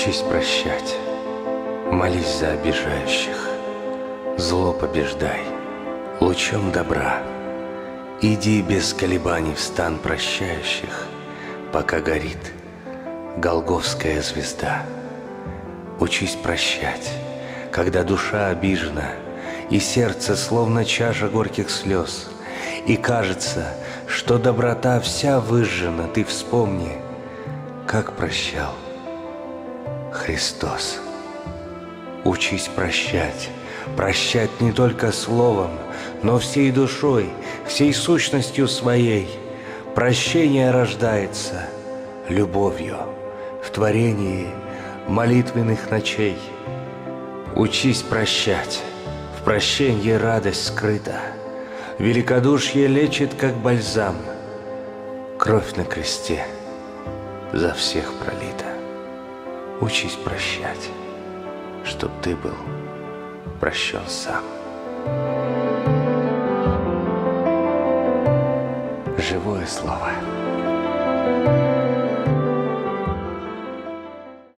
Учись прощать, молись за обижающих, зло побеждай лучом добра. Иди без колебаний в стан прощающих, пока горит голгофская звезда. Учись прощать, когда душа обижена, и сердце словно чаша горьких слез, и кажется, что доброта вся выжжена. Ты вспомни, как прощал Христос. Учись прощать, прощать не только словом, но всей душой, всей сущностью своей. Прощение рождается любовью в творении молитвенных ночей. Учись прощать, в прощенье радость скрыта, великодушие лечит, как бальзам. Кровь на кресте за всех пролита. Учись прощать, чтоб ты был прощен сам. Живое слово.